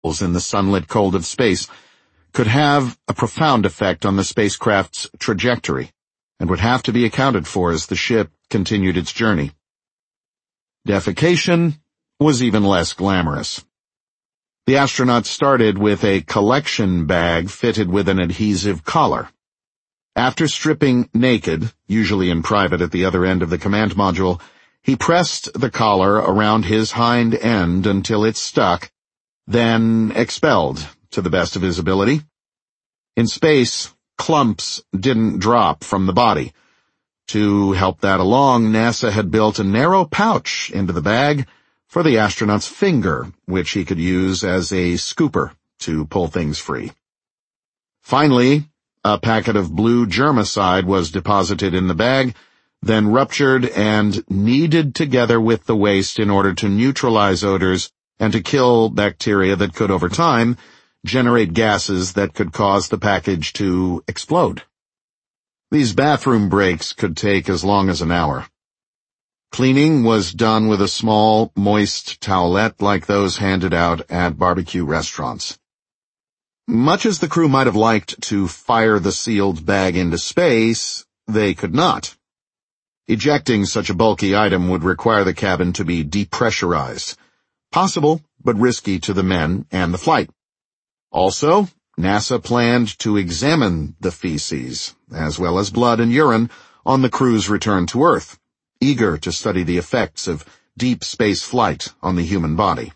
in the sunlit cold of space could have a profound effect on the spacecraft's trajectory, and would have to be accounted for as the ship continued its journey. Defecation was even less glamorous. The astronauts started with a collection bag fitted with an adhesive collar. After stripping naked, usually in private at the other end of the command module, he pressed the collar around his hind end until it stuck, then expelled to the best of his ability. In space, clumps didn't drop from the body. To help that along, NASA had built a narrow pouch into the bag for the astronaut's finger, which he could use as a scooper to pull things free. Finally, a packet of blue germicide was deposited in the bag, then ruptured and kneaded together with the waste in order to neutralize odors and to kill bacteria that could, over time, generate gases that could cause the package to explode. These bathroom breaks could take as long as an hour. Cleaning was done with a small, moist towelette like those handed out at barbecue restaurants. Much as the crew might have liked to fire the sealed bag into space, they could not. Ejecting such a bulky item would require the cabin to be depressurized. Possible, but risky to the men and the flight. Also, NASA planned to examine the feces, as well as blood and urine, on the crew's return to Earth, eager to study the effects of deep space flight on the human body.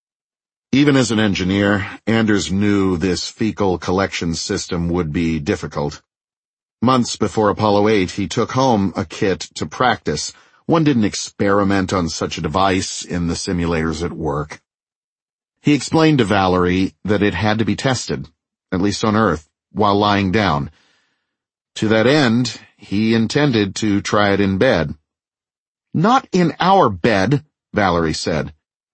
Even as an engineer, Anders knew this fecal collection system would be difficult. Months before Apollo 8, he took home a kit to practice. One didn't experiment on such a device in the simulators at work. He explained to Valerie that it had to be tested, at least on Earth, while lying down. To that end, he intended to try it in bed. "Not in our bed," Valerie said.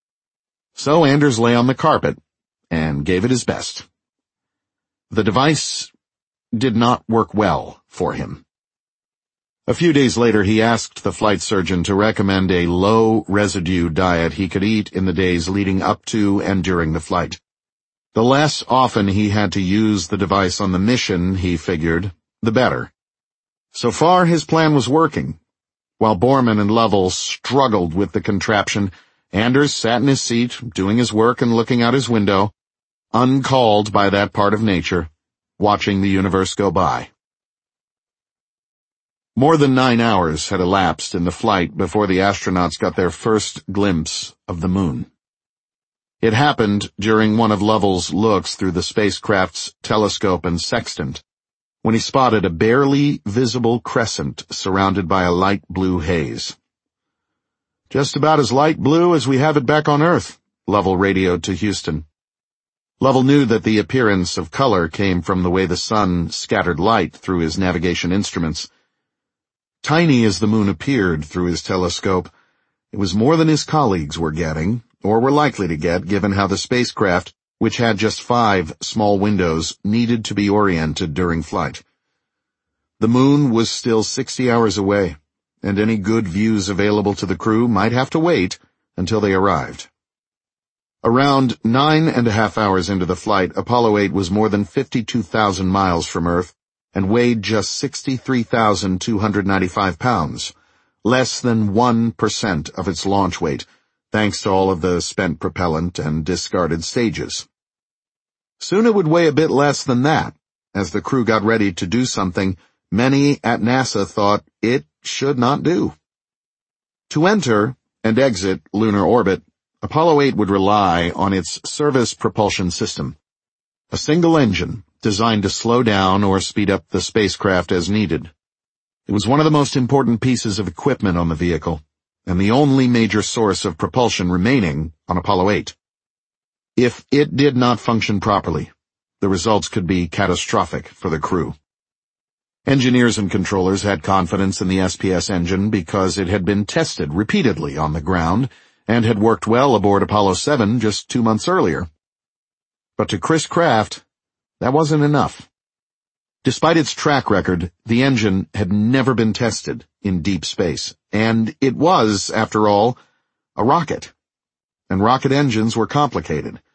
So Anders lay on the carpet and gave it his best. The device did not work well for him. A few days later, he asked the flight surgeon to recommend a low-residue diet he could eat in the days leading up to and during the flight. The less often he had to use the device on the mission, he figured, the better. So far, his plan was working. While Borman and Lovell struggled with the contraption, Anders sat in his seat, doing his work and looking out his window, uncalled by that part of nature, watching the universe go by. More than 9 hours had elapsed in the flight before the astronauts got their first glimpse of the moon. It happened during one of Lovell's looks through the spacecraft's telescope and sextant, when he spotted a barely visible crescent surrounded by a light blue haze. "Just about as light blue as we have it back on Earth," Lovell radioed to Houston. Lovell knew that the appearance of color came from the way the sun scattered light through his navigation instruments. Tiny as the moon appeared through his telescope, it was more than his colleagues were getting, or were likely to get, given how the spacecraft, which had just 5 small windows, needed to be oriented during flight. The moon was still 60 hours away, and any good views available to the crew might have to wait until they arrived. Around 9.5 hours into the flight, Apollo 8 was more than 52,000 miles from Earth and weighed just 63,295 pounds, less than 1% of its launch weight, thanks to all of the spent propellant and discarded stages. Soon it would weigh a bit less than that. As the crew got ready to do something many at NASA thought it should not do. To enter and exit lunar orbit, Apollo 8 would rely on its service propulsion system, a single engine designed to slow down or speed up the spacecraft as needed. It was one of the most important pieces of equipment on the vehicle, and the only major source of propulsion remaining on Apollo 8. If it did not function properly, the results could be catastrophic for the crew. Engineers and controllers had confidence in the SPS engine because it had been tested repeatedly on the ground and had worked well aboard Apollo 7 just 2 months earlier. But to Chris Kraft, that wasn't enough. Despite its track record, the engine had never been tested in deep space, and it was, after all, a rocket. And rocket engines were complicated,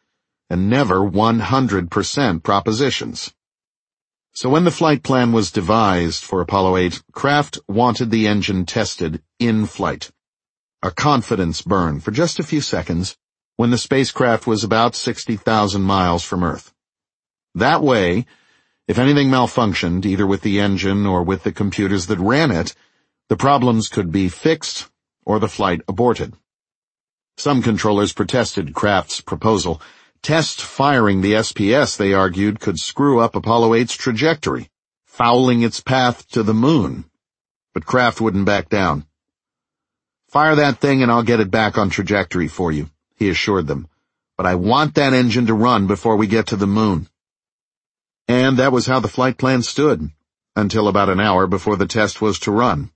and never 100% propositions. So when the flight plan was devised for Apollo 8, Kraft wanted the engine tested in flight. A confidence burn for just a few seconds when the spacecraft was about 60,000 miles from Earth. That way, if anything malfunctioned, either with the engine or with the computers that ran it, the problems could be fixed or the flight aborted. Some controllers protested Kraft's proposal. Test firing the SPS, they argued, could screw up Apollo 8's trajectory, fouling its path to the moon. But Kraft wouldn't back down. "Fire that thing and I'll get it back on trajectory for you," he assured them. "But I want that engine to run before we get to the moon." And that was how the flight plan stood, until about an hour before the test was to run.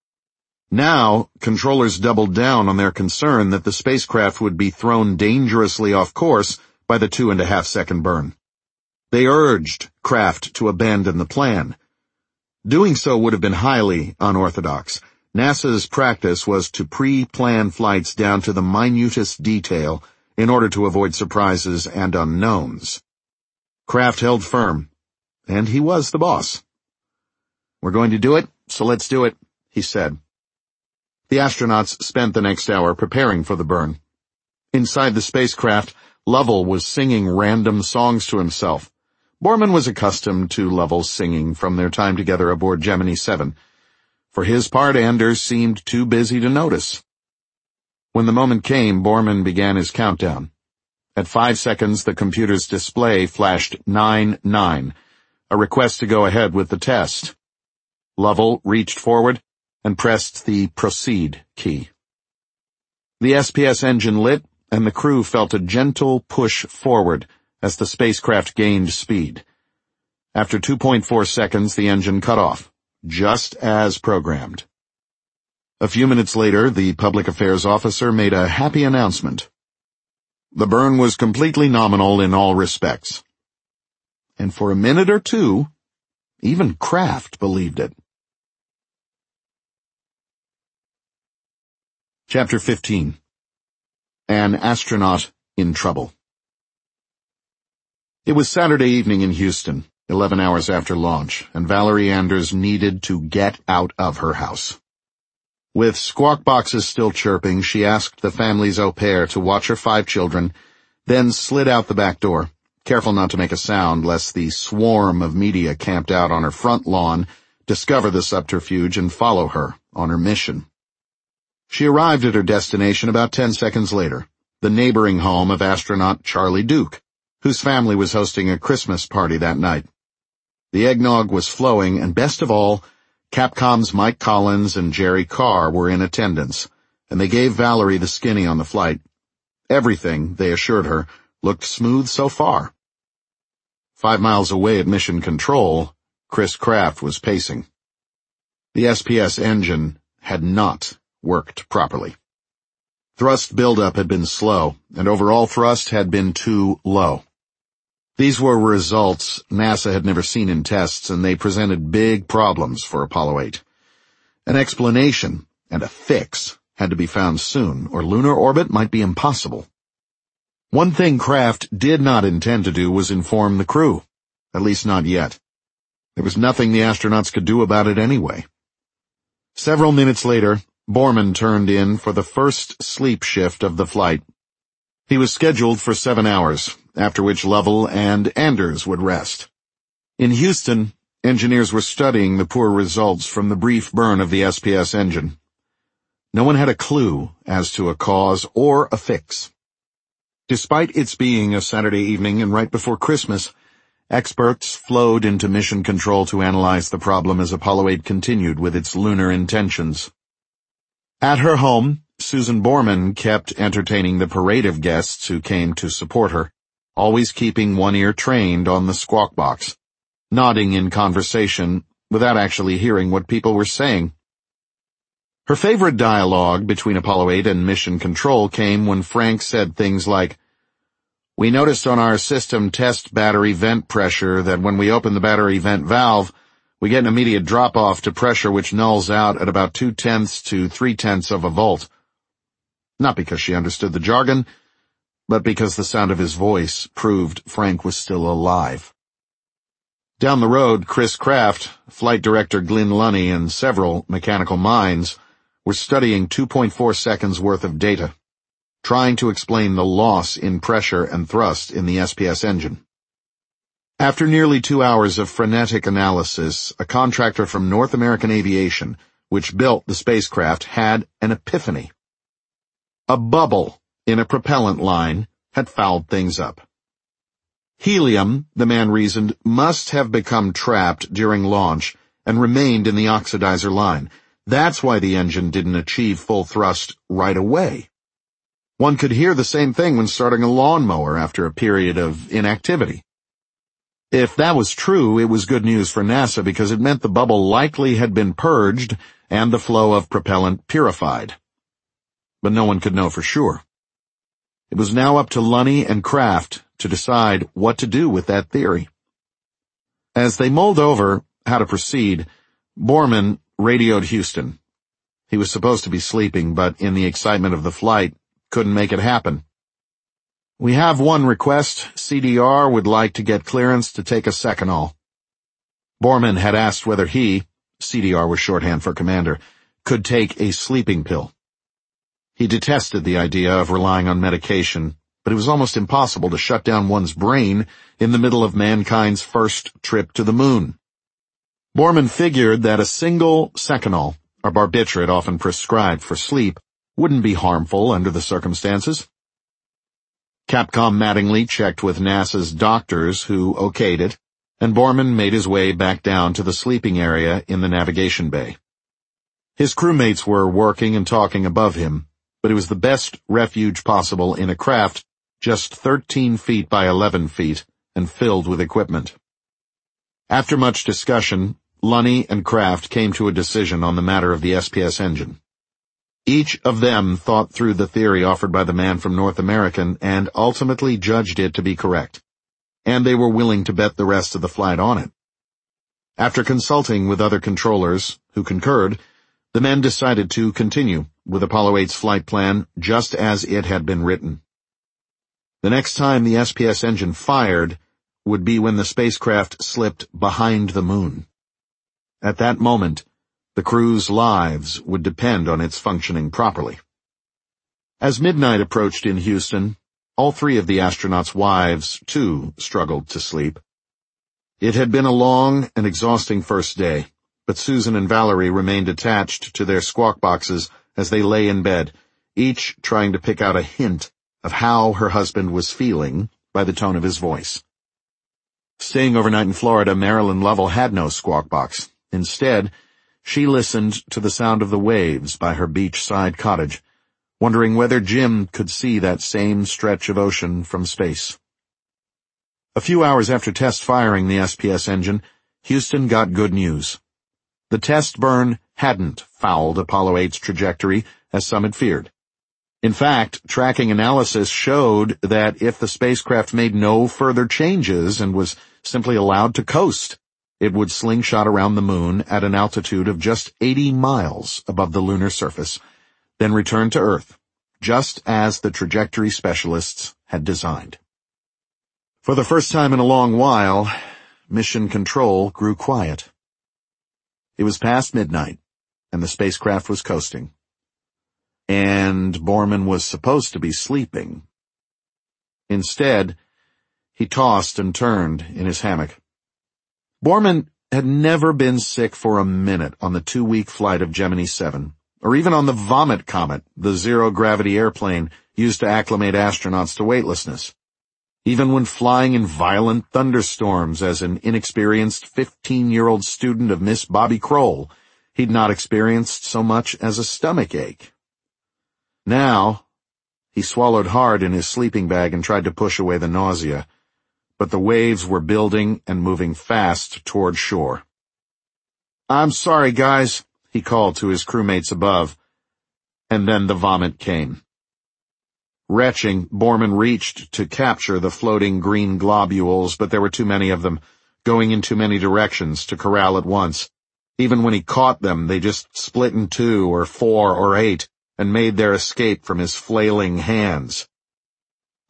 Now, controllers doubled down on their concern that the spacecraft would be thrown dangerously off course by the 2.5-second burn. They urged Kraft to abandon the plan. Doing so would have been highly unorthodox. NASA's practice was to pre-plan flights down to the minutest detail in order to avoid surprises and unknowns. Kraft held firm, and he was the boss. "We're going to do it, so let's do it," he said. The astronauts spent the next hour preparing for the burn. Inside the spacecraft, Lovell was singing random songs to himself. Borman was accustomed to Lovell's singing from their time together aboard Gemini 7. For his part, Anders seemed too busy to notice. When the moment came, Borman began his countdown. At 5 seconds, the computer's display flashed 9-9, a request to go ahead with the test. Lovell reached forward and pressed the Proceed key. The SPS engine lit, and the crew felt a gentle push forward as the spacecraft gained speed. After 2.4 seconds, the engine cut off, just as programmed. A few minutes later, the public affairs officer made a happy announcement. The burn was completely nominal in all respects. And for a minute or two, even Kraft believed it. Chapter 15. An Astronaut in Trouble. It was Saturday evening in Houston, 11 hours after launch, and Valerie Anders needed to get out of her house. With squawk boxes still chirping, she asked the family's au pair to watch her 5 children, then slid out the back door, careful not to make a sound lest the swarm of media camped out on her front lawn discover the subterfuge and follow her on her mission. She arrived at her destination about 10 seconds later, the neighboring home of astronaut Charlie Duke, whose family was hosting a Christmas party that night. The eggnog was flowing, and best of all, Capcom's Mike Collins and Jerry Carr were in attendance, and they gave Valerie the skinny on the flight. Everything, they assured her, looked smooth so far. 5 miles away at Mission Control, Chris Kraft was pacing. The SPS engine had not worked properly. Thrust buildup had been slow, and overall thrust had been too low. These were results NASA had never seen in tests, and they presented big problems for Apollo 8. An explanation and a fix had to be found soon, or lunar orbit might be impossible. One thing Kraft did not intend to do was inform the crew, at least not yet. There was nothing the astronauts could do about it anyway. Several minutes later, Borman turned in for the first sleep shift of the flight. He was scheduled for 7 hours, after which Lovell and Anders would rest. In Houston, engineers were studying the poor results from the brief burn of the SPS engine. No one had a clue as to a cause or a fix. Despite its being a Saturday evening and right before Christmas, experts flowed into Mission Control to analyze the problem as Apollo 8 continued with its lunar intentions. At her home, Susan Borman kept entertaining the parade of guests who came to support her, always keeping one ear trained on the squawk box, nodding in conversation without actually hearing what people were saying. Her favorite dialogue between Apollo 8 and Mission Control came when Frank said things like, "We noticed on our system test battery vent pressure that when we open the battery vent valve, we get an immediate drop-off to pressure which nulls out at about 0.2 to 0.3 of a volt." Not because she understood the jargon, but because the sound of his voice proved Frank was still alive. Down the road, Chris Kraft, Flight Director Glynn Lunny, and several mechanical minds were studying 2.4 seconds worth of data, trying to explain the loss in pressure and thrust in the SPS engine. After nearly 2 hours of frenetic analysis, a contractor from North American Aviation, which built the spacecraft, had an epiphany. A bubble in a propellant line had fouled things up. Helium, the man reasoned, must have become trapped during launch and remained in the oxidizer line. That's why the engine didn't achieve full thrust right away. One could hear the same thing when starting a lawnmower after a period of inactivity. If that was true, it was good news for NASA because it meant the bubble likely had been purged and the flow of propellant purified. But no one could know for sure. It was now up to Lunny and Kraft to decide what to do with that theory. As they mulled over how to proceed, Borman radioed Houston. He was supposed to be sleeping, but in the excitement of the flight, couldn't make it happen. "We have one request. CDR would like to get clearance to take a Seconal." Borman had asked whether he, CDR was shorthand for commander, could take a sleeping pill. He detested the idea of relying on medication, but it was almost impossible to shut down one's brain in the middle of mankind's first trip to the moon. Borman figured that a single Seconal, a barbiturate often prescribed for sleep, wouldn't be harmful under the circumstances. Capcom Mattingly checked with NASA's doctors who okayed it, and Borman made his way back down to the sleeping area in the navigation bay. His crewmates were working and talking above him, but it was the best refuge possible in a craft just 13 feet by 11 feet and filled with equipment. After much discussion, Lunny and Kraft came to a decision on the matter of the SPS engine. Each of them thought through the theory offered by the man from North American and ultimately judged it to be correct, and they were willing to bet the rest of the flight on it. After consulting with other controllers, who concurred, the men decided to continue with Apollo 8's flight plan just as it had been written. The next time the SPS engine fired would be when the spacecraft slipped behind the moon. At that moment, the crew's lives would depend on its functioning properly. As midnight approached in Houston, all three of the astronauts' wives, too, struggled to sleep. It had been a long and exhausting first day, but Susan and Valerie remained attached to their squawk boxes as they lay in bed, each trying to pick out a hint of how her husband was feeling by the tone of his voice. Staying overnight in Florida, Marilyn Lovell had no squawk box. Instead, she listened to the sound of the waves by her beachside cottage, wondering whether Jim could see that same stretch of ocean from space. A few hours after test firing the SPS engine, Houston got good news. The test burn hadn't fouled Apollo 8's trajectory, as some had feared. In fact, tracking analysis showed that if the spacecraft made no further changes and was simply allowed to coast, it would slingshot around the moon at an altitude of just 80 miles above the lunar surface, then return to Earth, just as the trajectory specialists had designed. For the first time in a long while, Mission Control grew quiet. It was past midnight, and the spacecraft was coasting. And Borman was supposed to be sleeping. Instead, he tossed and turned in his hammock. Borman had never been sick for a minute on the 2-week flight of Gemini 7, or even on the Vomit Comet, the zero-gravity airplane used to acclimate astronauts to weightlessness. Even when flying in violent thunderstorms as an inexperienced 15-year-old student of Miss Bobby Kroll, he'd not experienced so much as a stomach ache. Now, he swallowed hard in his sleeping bag and tried to push away the nausea, but the waves were building and moving fast toward shore. "I'm sorry, guys," he called to his crewmates above, and then the vomit came. Retching, Borman reached to capture the floating green globules, but there were too many of them, going in too many directions to corral at once. Even when he caught them, they just split in 2 or 4 or 8 and made their escape from his flailing hands.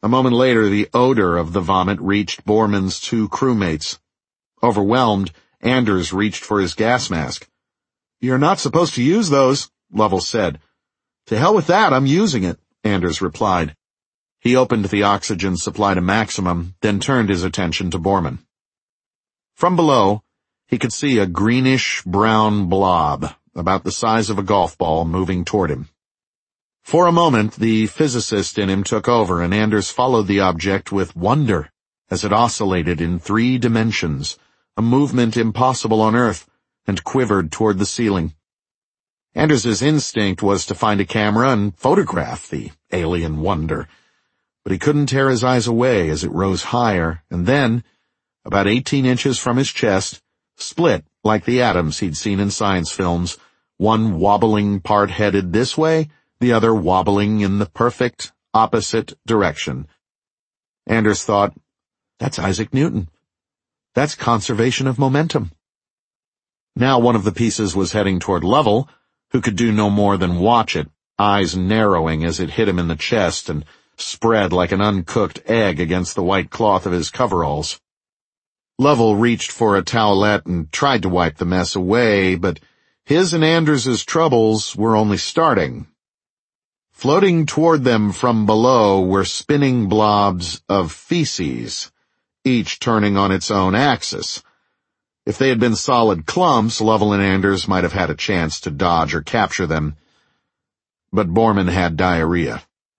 A moment later, the odor of the vomit reached Borman's two crewmates. Overwhelmed, Anders reached for his gas mask. "You're not supposed to use those," Lovell said. "To hell with that, I'm using it," Anders replied. He opened the oxygen supply to maximum, then turned his attention to Borman. From below, he could see a greenish-brown blob, about the size of a golf ball, moving toward him. For a moment, the physicist in him took over, and Anders followed the object with wonder as it oscillated in 3 dimensions, a movement impossible on Earth, and quivered toward the ceiling. Anders's instinct was to find a camera and photograph the alien wonder, but he couldn't tear his eyes away as it rose higher, and then, about 18 inches from his chest, split like the atoms he'd seen in science films, one wobbling part headed this way, the other wobbling in the perfect opposite direction. Anders thought, "That's Isaac Newton. That's conservation of momentum." Now one of the pieces was heading toward Lovell, who could do no more than watch it, eyes narrowing as it hit him in the chest and spread like an uncooked egg against the white cloth of his coveralls. Lovell reached for a towelette and tried to wipe the mess away, but his and Anders's troubles were only starting. Floating toward them from below were spinning blobs of feces, each turning on its own axis. If they had been solid clumps, Lovell and Anders might have had a chance to dodge or capture them. But Borman had diarrhea.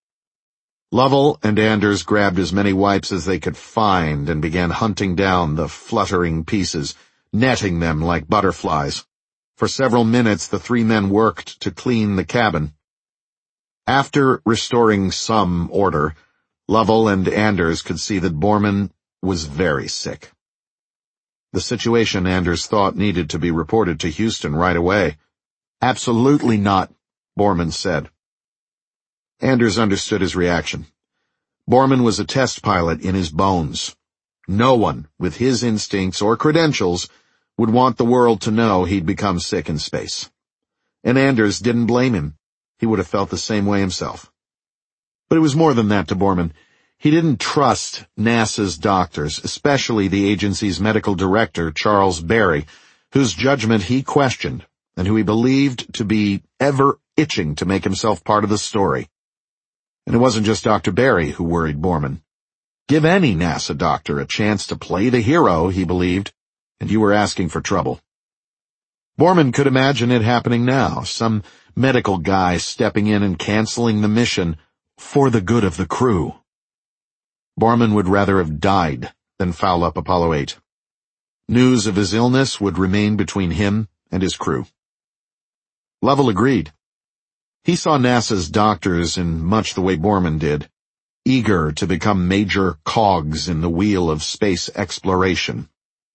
Lovell and Anders grabbed as many wipes as they could find and began hunting down the fluttering pieces, netting them like butterflies. For several minutes, the 3 men worked to clean the cabin. After restoring some order, Lovell and Anders could see that Borman was very sick. The situation, Anders thought, needed to be reported to Houston right away. "Absolutely not," Borman said. Anders understood his reaction. Borman was a test pilot in his bones. No one with his instincts or credentials would want the world to know he'd become sick in space. And Anders didn't blame him. He would have felt the same way himself. But it was more than that to Borman. He didn't trust NASA's doctors, especially the agency's medical director, Charles Berry, whose judgment he questioned and who he believed to be ever itching to make himself part of the story. And it wasn't just Dr. Berry who worried Borman. Give any NASA doctor a chance to play the hero, he believed, and you were asking for trouble. Borman could imagine it happening now, some medical guy stepping in and canceling the mission for the good of the crew. Borman would rather have died than foul up Apollo 8. News of his illness would remain between him and his crew. Lovell agreed. He saw NASA's doctors in much the way Borman did, eager to become major cogs in the wheel of space exploration.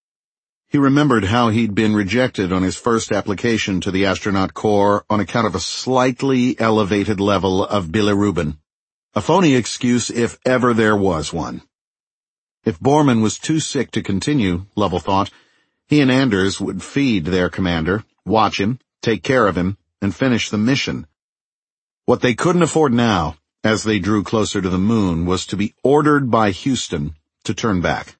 He remembered how he'd been rejected on his first application to the astronaut corps on account of a slightly elevated level of bilirubin. A phony excuse if ever there was one. If Borman was too sick to continue, Lovell thought, he and Anders would feed their commander, watch him, take care of him, and finish the mission. What they couldn't afford now, as they drew closer to the moon, was to be ordered by Houston to turn back.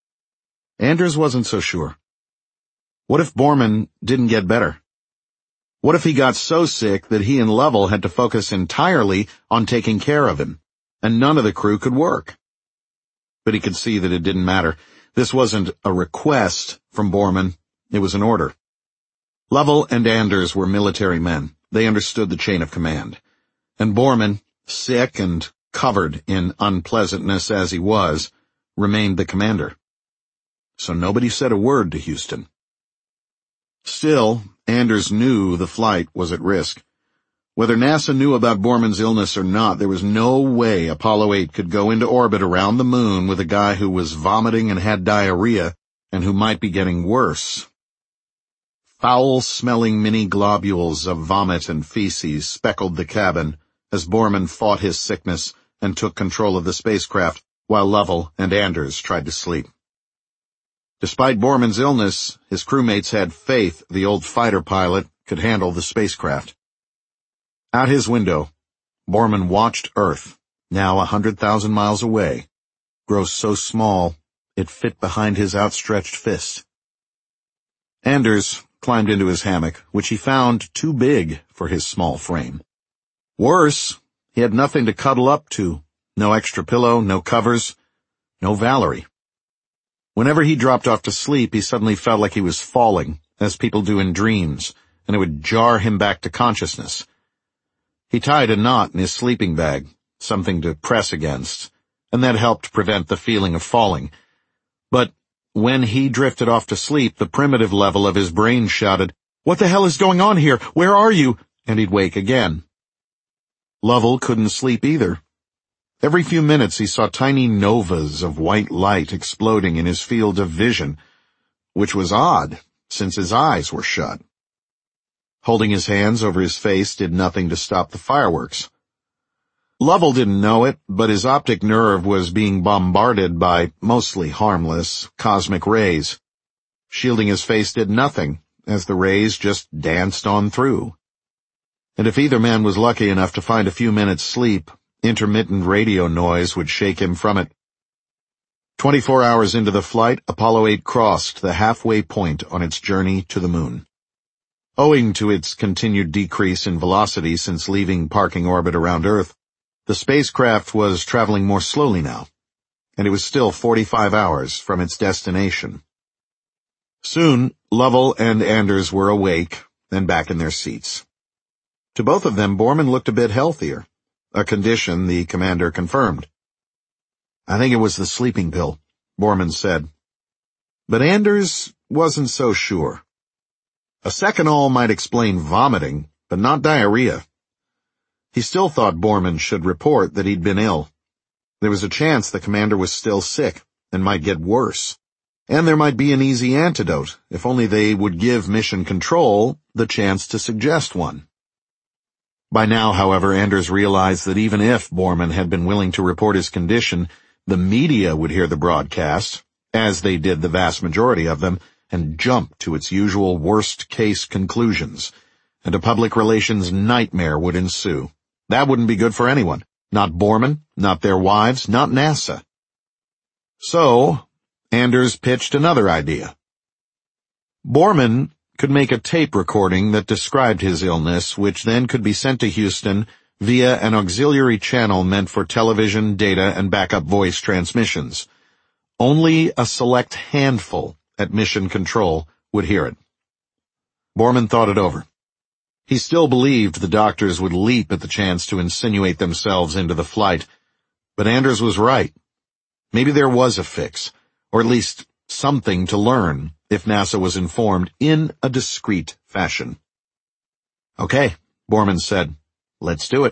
Anders wasn't so sure. What if Borman didn't get better? What if he got so sick that he and Lovell had to focus entirely on taking care of him, and none of the crew could work? But he could see that it didn't matter. This wasn't a request from Borman, it was an order. Lovell and Anders were military men. They understood the chain of command. And Borman, sick and covered in unpleasantness as he was, remained the commander. So nobody said a word to Houston. Still, Anders knew the flight was at risk. Whether NASA knew about Borman's illness or not, there was no way Apollo 8 could go into orbit around the moon with a guy who was vomiting and had diarrhea, and who might be getting worse. Foul-smelling mini-globules of vomit and feces speckled the cabin as Borman fought his sickness and took control of the spacecraft, while Lovell and Anders tried to sleep. Despite Borman's illness, his crewmates had faith the old fighter pilot could handle the spacecraft. Out his window, Borman watched Earth, now 100,000 miles away, grow so small it fit behind his outstretched fist. Anders climbed into his hammock, which he found too big for his small frame. Worse, he had nothing to cuddle up to, no extra pillow, no covers, no Valerie. Whenever he dropped off to sleep, he suddenly felt like he was falling, as people do in dreams, and it would jar him back to consciousness. He tied a knot in his sleeping bag, something to press against, and that helped prevent the feeling of falling. But when he drifted off to sleep, the primitive level of his brain shouted, "What the hell is going on here? Where are you?" And he'd wake again. Lovell couldn't sleep either. Every few minutes he saw tiny novas of white light exploding in his field of vision, which was odd, since his eyes were shut. Holding his hands over his face did nothing to stop the fireworks. Lovell didn't know it, but his optic nerve was being bombarded by mostly harmless cosmic rays. Shielding his face did nothing, as the rays just danced on through. And if either man was lucky enough to find a few minutes' sleep, intermittent radio noise would shake him from it. 24 hours into the flight, Apollo 8 crossed the halfway point on its journey to the moon. Owing to its continued decrease in velocity since leaving parking orbit around Earth, the spacecraft was traveling more slowly now, and it was still 45 hours from its destination. Soon, Lovell and Anders were awake and back in their seats. To both of them, Borman looked a bit healthier, a condition the commander confirmed. "I think it was the sleeping pill," Borman said. But Anders wasn't so sure. A seconal might explain vomiting, but not diarrhea. He still thought Borman should report that he'd been ill. There was a chance the commander was still sick and might get worse. And there might be an easy antidote, if only they would give Mission Control the chance to suggest one. By now, however, Anders realized that even if Borman had been willing to report his condition, the media would hear the broadcast, as they did the vast majority of them, and jump to its usual worst-case conclusions, and a public relations nightmare would ensue. That wouldn't be good for anyone. Not Borman, not their wives, not NASA. So, Anders pitched another idea. Borman could make a tape recording that described his illness, which then could be sent to Houston via an auxiliary channel meant for television, data, and backup voice transmissions. Only a select handful at Mission Control would hear it. Borman thought it over. He still believed the doctors would leap at the chance to insinuate themselves into the flight, but Anders was right. Maybe there was a fix, or at least something to learn, if NASA was informed in a discreet fashion. "Okay," Borman said. "Let's do it."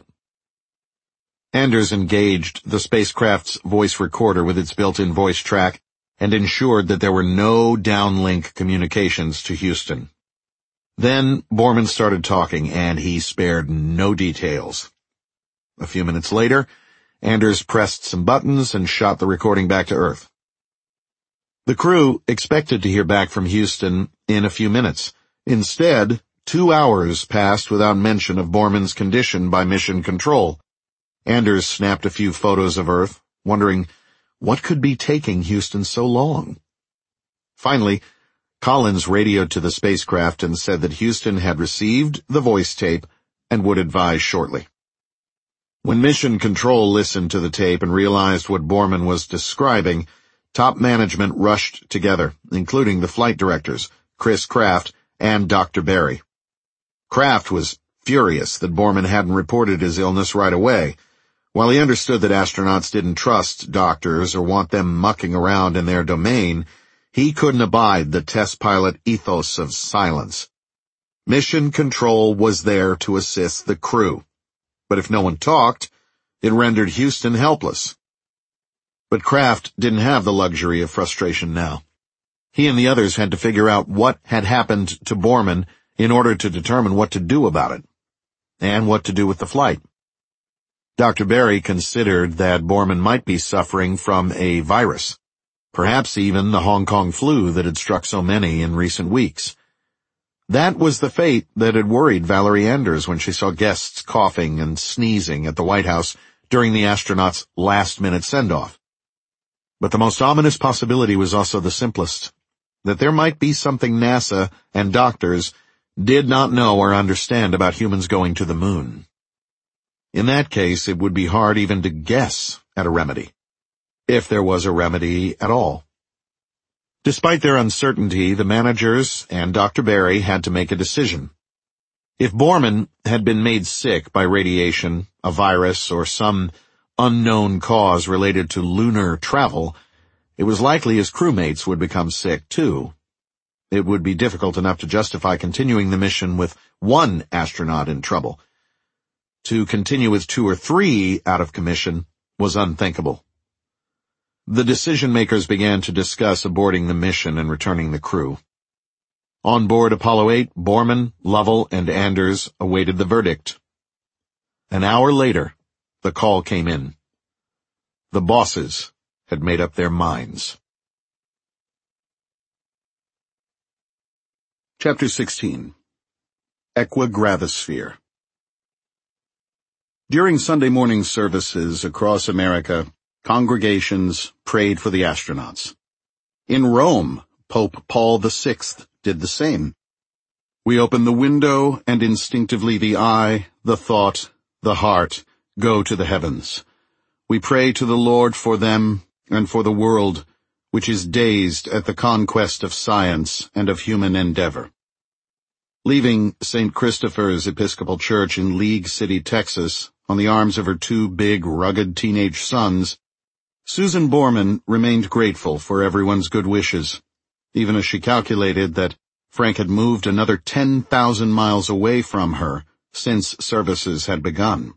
Anders engaged the spacecraft's voice recorder with its built-in voice track and ensured that there were no downlink communications to Houston. Then Borman started talking, and he spared no details. A few minutes later, Anders pressed some buttons and shot the recording back to Earth. The crew expected to hear back from Houston in a few minutes. Instead, 2 hours passed without mention of Borman's condition by Mission Control. Anders snapped a few photos of Earth, wondering what could be taking Houston so long. Finally, Collins radioed to the spacecraft and said that Houston had received the voice tape and would advise shortly. When Mission Control listened to the tape and realized what Borman was describing, top management rushed together, including the flight directors, Chris Kraft and Dr. Berry. Kraft was furious that Borman hadn't reported his illness right away. While he understood that astronauts didn't trust doctors or want them mucking around in their domain, he couldn't abide the test pilot ethos of silence. Mission Control was there to assist the crew, but if no one talked, it rendered Houston helpless. But Kraft didn't have the luxury of frustration now. He and the others had to figure out what had happened to Borman in order to determine what to do about it, and what to do with the flight. Dr. Berry considered that Borman might be suffering from a virus, perhaps even the Hong Kong flu that had struck so many in recent weeks. That was the fate that had worried Valerie Anders when she saw guests coughing and sneezing at the White House during the astronauts' last-minute send-off. But the most ominous possibility was also the simplest, that there might be something NASA and doctors did not know or understand about humans going to the moon. In that case, it would be hard even to guess at a remedy, if there was a remedy at all. Despite their uncertainty, the managers and Dr. Berry had to make a decision. If Borman had been made sick by radiation, a virus, or some unknown cause related to lunar travel, it was likely his crewmates would become sick too. It would be difficult enough to justify continuing the mission with one astronaut in trouble. To continue with 2 or 3 out of commission was unthinkable. The decision-makers began to discuss aborting the mission and returning the crew. On board Apollo 8, Borman, Lovell, and Anders awaited the verdict. An hour later, the call came in. The bosses had made up their minds. Chapter 16. Equigravisphere. During Sunday morning services across America, congregations prayed for the astronauts. In Rome, Pope Paul VI did the same. We open the window, and instinctively the eye, the thought, the heart go to the heavens. We pray to the Lord for them and for the world, which is dazed at the conquest of science and of human endeavor. Leaving St. Christopher's Episcopal Church in League City, Texas, on the arms of her 2 big, rugged teenage sons, Susan Borman remained grateful for everyone's good wishes, even as she calculated that Frank had moved another 10,000 miles away from her since services had begun.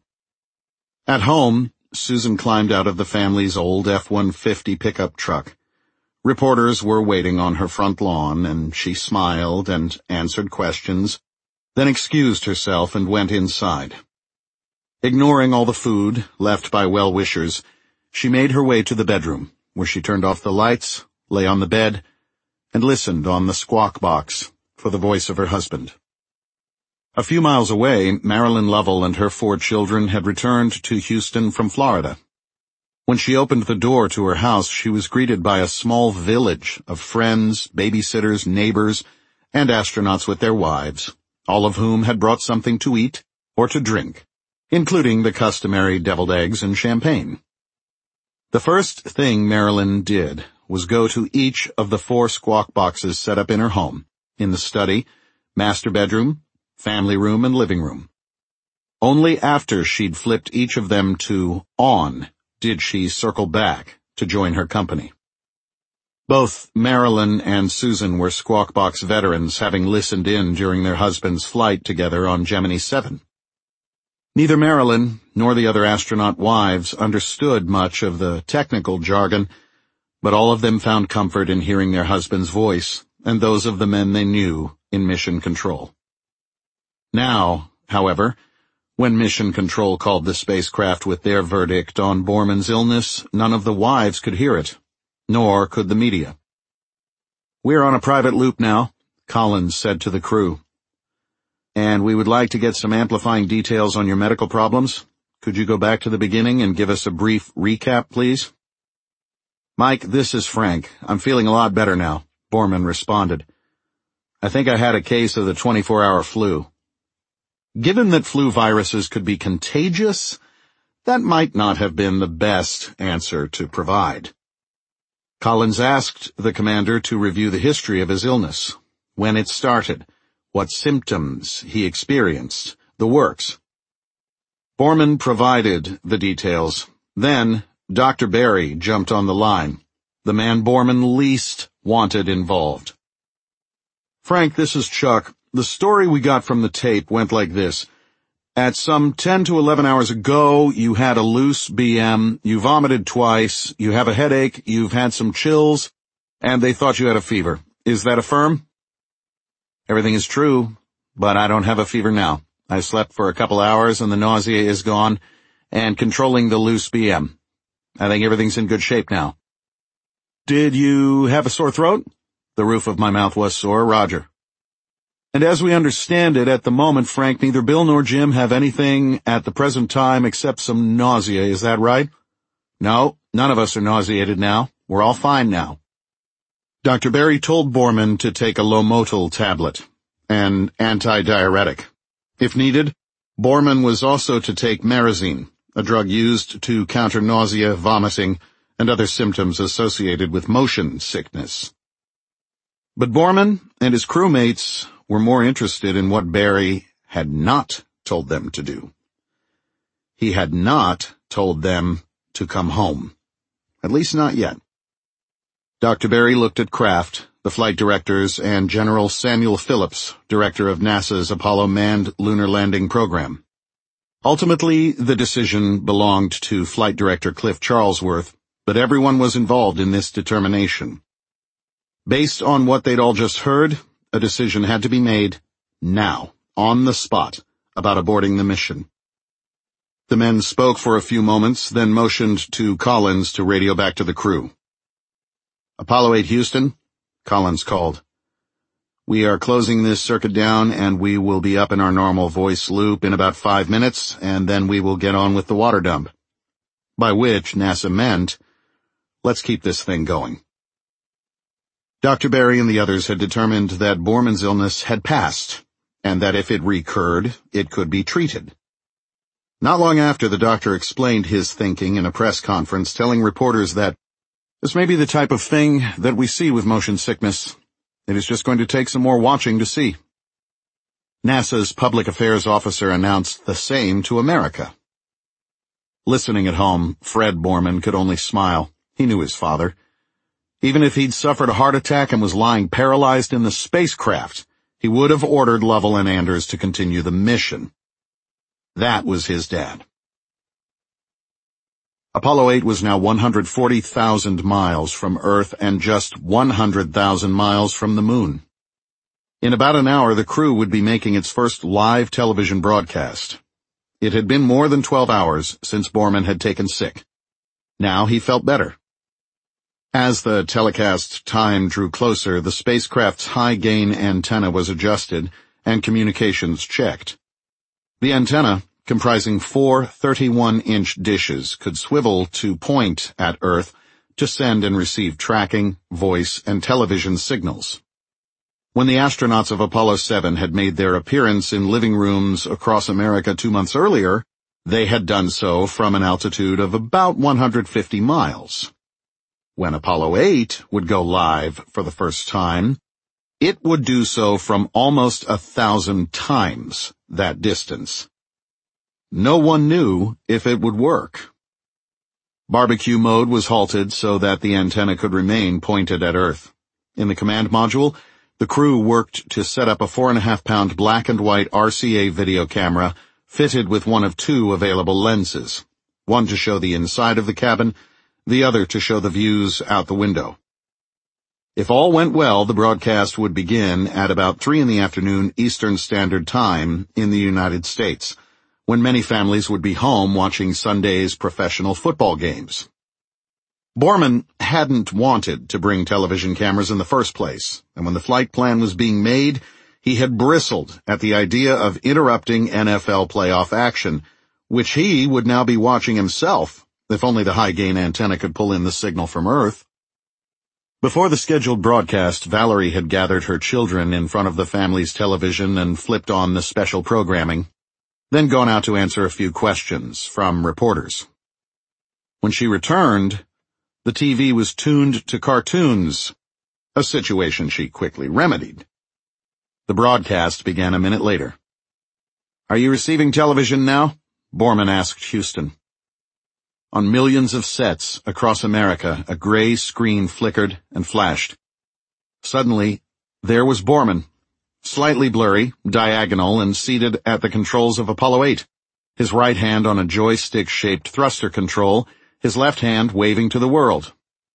At home, Susan climbed out of the family's old F-150 pickup truck. Reporters were waiting on her front lawn, and she smiled and answered questions, then excused herself and went inside. Ignoring all the food left by well-wishers, she made her way to the bedroom, where she turned off the lights, lay on the bed, and listened on the squawk box for the voice of her husband. A few miles away, Marilyn Lovell and her 4 children had returned to Houston from Florida. When she opened the door to her house, she was greeted by a small village of friends, babysitters, neighbors, and astronauts with their wives, all of whom had brought something to eat or to drink, including the customary deviled eggs and champagne. The first thing Marilyn did was go to each of the 4 squawk boxes set up in her home, in the study, master bedroom, family room, and living room. Only after she'd flipped each of them to on did she circle back to join her company. Both Marilyn and Susan were squawk box veterans, having listened in during their husbands' flight together on Gemini 7. Neither Marilyn nor the other astronaut wives understood much of the technical jargon, but all of them found comfort in hearing their husband's voice and those of the men they knew in Mission Control. Now, however, when Mission Control called the spacecraft with their verdict on Borman's illness, none of the wives could hear it, nor could the media. "We're on a private loop now," Collins said to the crew. "And we would like to get some amplifying details on your medical problems. Could you go back to the beginning and give us a brief recap, please?" "Mike, this is Frank. I'm feeling a lot better now," Borman responded. "I think I had a case of the 24-hour flu." Given that flu viruses could be contagious, that might not have been the best answer to provide. Collins asked the commander to review the history of his illness, when it started, what symptoms he experienced, the works. Borman provided the details. Then Dr. Berry jumped on the line, the man Borman least wanted involved. "Frank, this is Chuck. The story we got from the tape went like this. At some 10 to 11 hours ago, you had a loose BM, you vomited twice, you have a headache, you've had some chills, and they thought you had a fever. Is that affirm?" "Everything is true, but I don't have a fever now. I slept for a couple hours and the nausea is gone, and controlling the loose BM. I think everything's in good shape now." "Did you have a sore throat?" "The roof of my mouth was sore, Roger." And as we understand it at the moment, Frank, neither Bill nor Jim have anything at the present time except some nausea, is that right? No, none of us are nauseated now. We're all fine now. Dr. Berry told Borman to take a Lomotil tablet, an antidiuretic. If needed, Borman was also to take Marazine, a drug used to counter nausea, vomiting, and other symptoms associated with motion sickness. But Borman and his crewmates were more interested in what Berry had not told them to do. He had not told them to come home. At least not yet. Dr. Berry looked at Kraft, the flight directors, and General Samuel Phillips, director of NASA's Apollo Manned Lunar Landing Program. Ultimately, the decision belonged to Flight Director Cliff Charlesworth, but everyone was involved in this determination. Based on what they'd all just heard, a decision had to be made, now, on the spot, about aborting the mission. The men spoke for a few moments, then motioned to Collins to radio back to the crew. Apollo 8 Houston, Collins called. We are closing this circuit down and we will be up in our normal voice loop in about 5 minutes, and then we will get on with the water dump. By which NASA meant, let's keep this thing going. Dr. Berry and the others had determined that Borman's illness had passed, and that if it recurred, it could be treated. Not long after, the doctor explained his thinking in a press conference, telling reporters that this may be the type of thing that we see with motion sickness. It is just going to take some more watching to see. NASA's public affairs officer announced the same to America. Listening at home, Fred Borman could only smile. He knew his father. Even if he'd suffered a heart attack and was lying paralyzed in the spacecraft, he would have ordered Lovell and Anders to continue the mission. That was his dad. Apollo 8 was now 140,000 miles from Earth and just 100,000 miles from the Moon. In about an hour, the crew would be making its first live television broadcast. It had been more than 12 hours since Borman had taken sick. Now he felt better. As the telecast time drew closer, the spacecraft's high-gain antenna was adjusted and communications checked. The antenna, comprising 4 31-inch dishes, could swivel to point at Earth to send and receive tracking, voice, and television signals. When the astronauts of Apollo 7 had made their appearance in living rooms across America 2 months earlier, they had done so from an altitude of about 150 miles. When Apollo 8 would go live for the first time, it would do so from almost 1,000 times that distance. No one knew if it would work. Barbecue mode was halted so that the antenna could remain pointed at Earth. In the command module, the crew worked to set up a 4.5-pound black and white RCA video camera fitted with one of 2 available lenses, one to show the inside of the cabin, the other to show the views out the window. If all went well, the broadcast would begin at about 3 p.m. Eastern Standard Time in the United States, when many families would be home watching Sunday's professional football games. Borman hadn't wanted to bring television cameras in the first place, and when the flight plan was being made, he had bristled at the idea of interrupting NFL playoff action, which he would now be watching himself, if only the high-gain antenna could pull in the signal from Earth. Before the scheduled broadcast, Valerie had gathered her children in front of the family's television and flipped on the special programming, then gone out to answer a few questions from reporters. When she returned, the TV was tuned to cartoons, a situation she quickly remedied. The broadcast began a minute later. "Are you receiving television now?" Borman asked Houston. On millions of sets across America, a gray screen flickered and flashed. Suddenly, there was Borman, slightly blurry, diagonal, and seated at the controls of Apollo 8, his right hand on a joystick-shaped thruster control, his left hand waving to the world.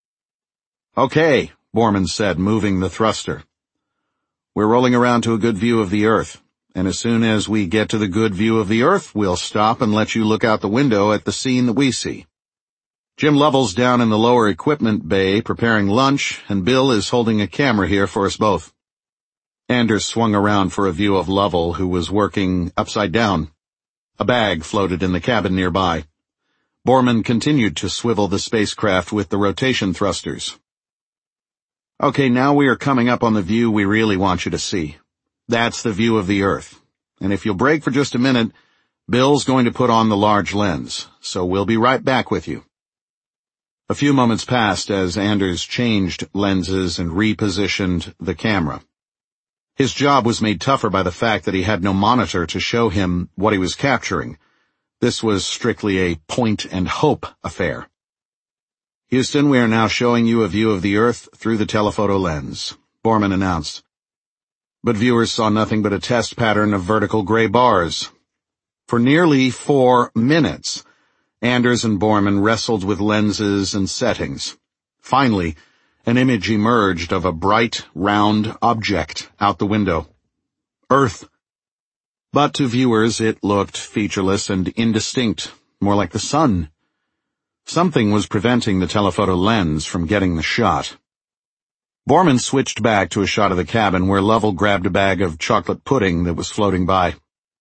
"Okay," Borman said, moving the thruster. "We're rolling around to a good view of the Earth, and as soon as we get to the good view of the Earth, we'll stop and let you look out the window at the scene that we see. Jim Lovell's down in the lower equipment bay preparing lunch, and Bill is holding a camera here for us both." Anders swung around for a view of Lovell, who was working upside down. A bag floated in the cabin nearby. Borman continued to swivel the spacecraft with the rotation thrusters. Okay, now we are coming up on the view we really want you to see. That's the view of the Earth. And if you'll break for just a minute, Bill's going to put on the large lens, so we'll be right back with you. A few moments passed as Anders changed lenses and repositioned the camera. His job was made tougher by the fact that he had no monitor to show him what he was capturing. This was strictly a point-and-hope affair. Houston, we are now showing you a view of the Earth through the telephoto lens, Borman announced. But viewers saw nothing but a test pattern of vertical gray bars. For nearly 4 minutes, Anders and Borman wrestled with lenses and settings. Finally, an image emerged of a bright, round object out the window. Earth. But to viewers it looked featureless and indistinct, more like the sun. Something was preventing the telephoto lens from getting the shot. Borman switched back to a shot of the cabin where Lovell grabbed a bag of chocolate pudding that was floating by.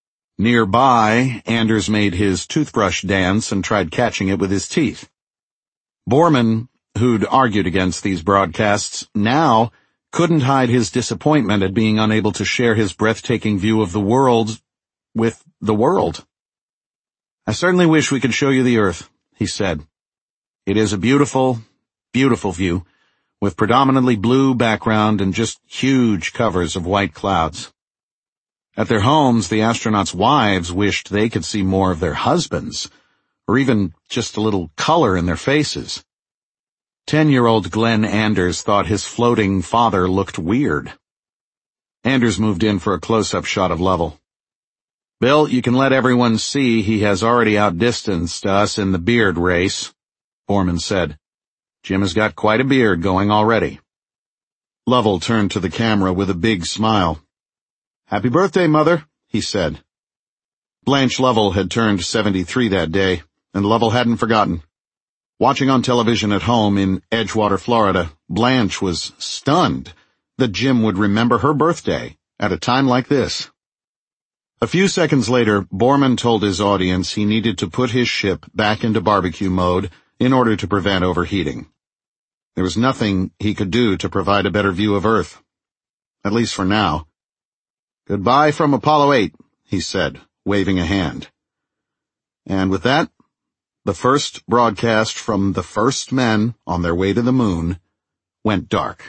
Nearby, Anders made his toothbrush dance and tried catching it with his teeth. Borman, who'd argued against these broadcasts, now couldn't hide his disappointment at being unable to share his breathtaking view of the world with the world. I certainly wish we could show you the Earth, he said. It is a beautiful, beautiful view, with predominantly blue background and just huge covers of white clouds. At their homes, the astronauts' wives wished they could see more of their husbands, or even just a little color in their faces. 10-year-old Glenn Anders thought his floating father looked weird. Anders moved in for a close-up shot of Lovell. Bill, you can let everyone see he has already outdistanced us in the beard race, Borman said. Jim has got quite a beard going already. Lovell turned to the camera with a big smile. Happy birthday, Mother, he said. Blanche Lovell had turned 73 that day, and Lovell hadn't forgotten. Watching on television at home in Edgewater, Florida, Blanche was stunned that Jim would remember her birthday at a time like this. A few seconds later, Borman told his audience he needed to put his ship back into barbecue mode in order to prevent overheating. There was nothing he could do to provide a better view of Earth, at least for now. Goodbye from Apollo 8, he said, waving a hand. And with that, the first broadcast from the first men on their way to the moon went dark.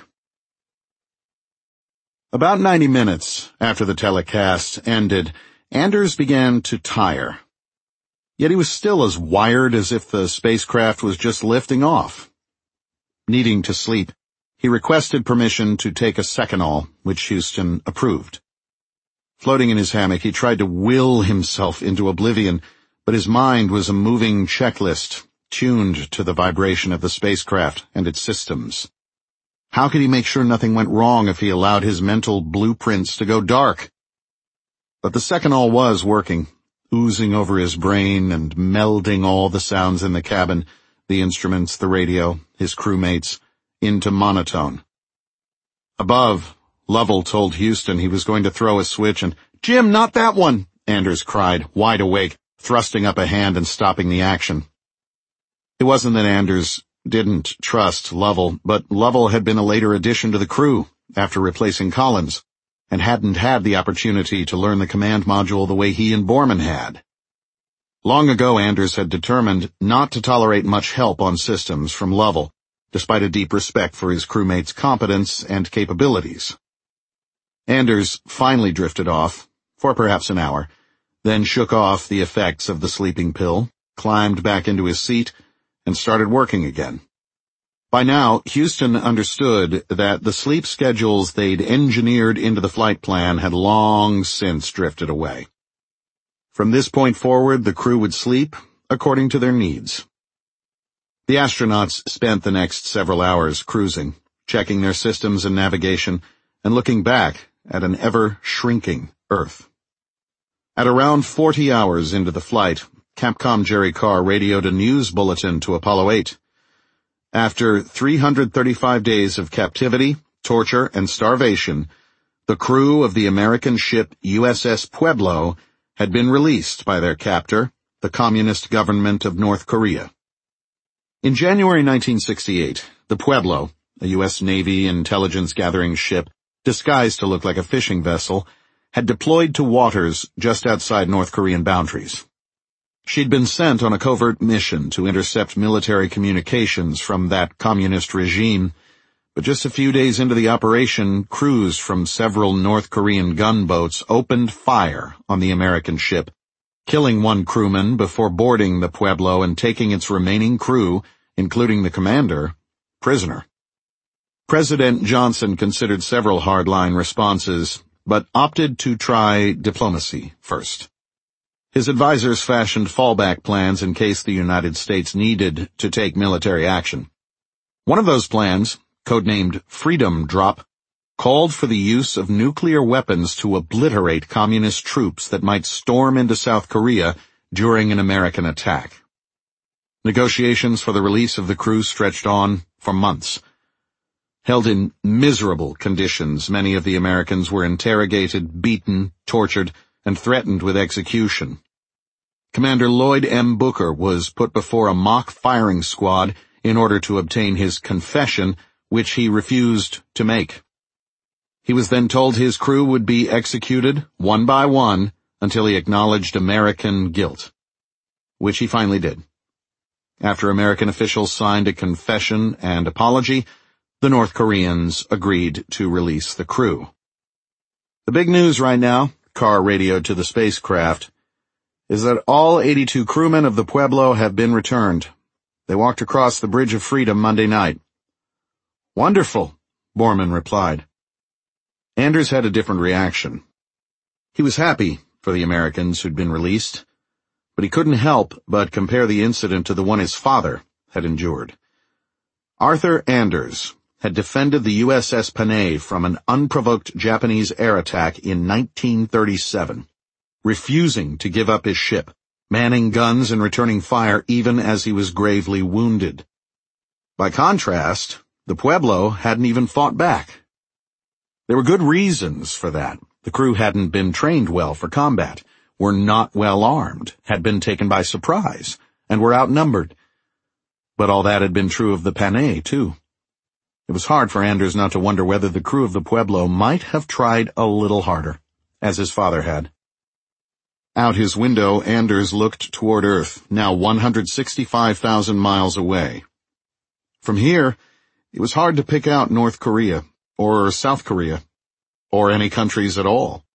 About 90 minutes after the telecast ended, Anders began to tire. Yet he was still as wired as if the spacecraft was just lifting off. Needing to sleep, he requested permission to take a Seconal, which Houston approved. Floating in his hammock, he tried to will himself into oblivion, but his mind was a moving checklist, tuned to the vibration of the spacecraft and its systems. How could he make sure nothing went wrong if he allowed his mental blueprints to go dark? But the Seconal was working, oozing over his brain and melding all the sounds in the cabin, the instruments, the radio, his crewmates, into monotone. Above, Lovell told Houston he was going to throw a switch and, "Jim, not that one!" Anders cried, wide awake, thrusting up a hand and stopping the action. It wasn't that Anders didn't trust Lovell, but Lovell had been a later addition to the crew after replacing Collins, and hadn't had the opportunity to learn the command module the way he and Borman had. Long ago, Anders had determined not to tolerate much help on systems from Lovell, despite a deep respect for his crewmates' competence and capabilities. Anders finally drifted off, for perhaps an hour, then shook off the effects of the sleeping pill, climbed back into his seat, and started working again. By now, Houston understood that the sleep schedules they'd engineered into the flight plan had long since drifted away. From this point forward, the crew would sleep according to their needs. The astronauts spent the next several hours cruising, checking their systems and navigation, and looking back at an ever-shrinking Earth. At around 40 hours into the flight, Capcom Jerry Carr radioed a news bulletin to Apollo 8. After 335 days of captivity, torture, and starvation, The crew of the American ship USS Pueblo had been released by their captor, the Communist government of North Korea. In January 1968, the Pueblo, a U.S. Navy intelligence-gathering ship disguised to look like a fishing vessel, had deployed to waters just outside North Korean boundaries. She'd been sent on a covert mission to intercept military communications from that communist regime, but just a few days into the operation, crews from several North Korean gunboats opened fire on the American ship, killing one crewman before boarding the Pueblo and taking its remaining crew, including the commander, prisoner. President Johnson considered several hardline responses, but opted to try diplomacy first. His advisors fashioned fallback plans in case the United States needed to take military action. One of those plans, codenamed Freedom Drop, called for the use of nuclear weapons to obliterate communist troops that might storm into South Korea during an American attack. Negotiations for the release of the crew stretched on for months. Held in miserable conditions, many of the Americans were interrogated, beaten, tortured, and threatened with execution. Commander Lloyd M. Booker was put before a mock firing squad in order to obtain his confession, which he refused to make. He was then told his crew would be executed one by one until he acknowledged American guilt, which he finally did. After American officials signed a confession and apology, the North Koreans agreed to release the crew. The big news right now, Carr radioed to the spacecraft, is that all 82 crewmen of the Pueblo have been returned. They walked across the Bridge of Freedom Monday night. Wonderful, Borman replied. Anders had a different reaction. He was happy for the Americans who'd been released, but he couldn't help but compare the incident to the one his father had endured. Arthur Anders had defended the USS Panay from an unprovoked Japanese air attack in 1937, refusing to give up his ship, manning guns and returning fire even as he was gravely wounded. By contrast, the Pueblo hadn't even fought back. There were good reasons for that. The crew hadn't been trained well for combat, were not well armed, had been taken by surprise, and were outnumbered. But all that had been true of the Panay, too. It was hard for Anders not to wonder whether the crew of the Pueblo might have tried a little harder, as his father had. Out his window, Anders looked toward Earth, now 165,000 miles away. From here, it was hard to pick out North Korea, or South Korea, or any countries at all.